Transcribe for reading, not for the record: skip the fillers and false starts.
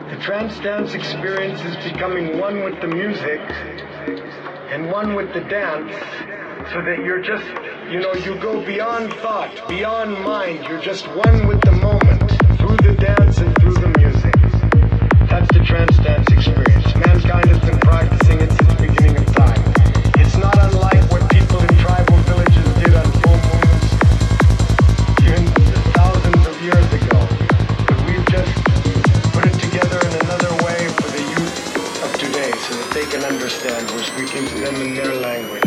The trance dance experience is becoming one with the music and one with the dance, so that you're just, you go beyond thought, beyond mind. You're just one with the moment, through the dance and through the music. That's the trance dance experience. Mankind has been practicing it since the beginning of time. It's not unlike what people in tribal villages did on full moons even thousands of years ago. But we've just put it together in another way for the youth of today so that they can understand. We're speaking to them in their language.